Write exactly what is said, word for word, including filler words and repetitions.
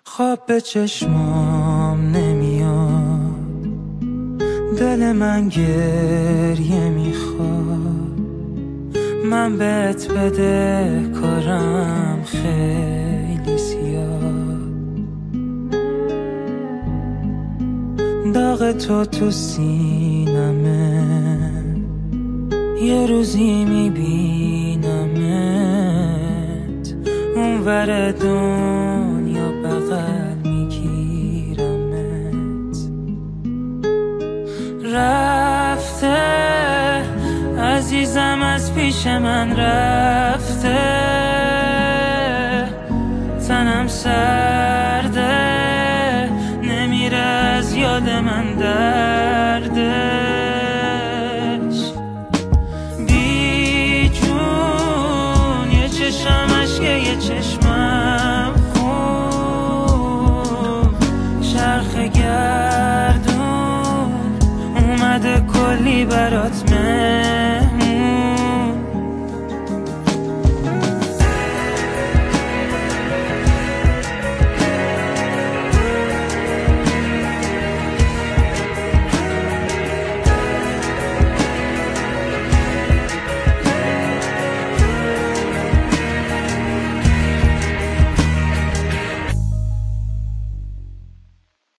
خواب به چشمام نمیاد، دل من گریه میخواد. من بهت بده کارم خیلی زیاد، داغ تو تو سینمه، یه روزی میبینمت اونور دنیا بغل میگیرمت. رفته عزیزم از پیش من، رفته تنم سرده، نمیره از یاد من درده.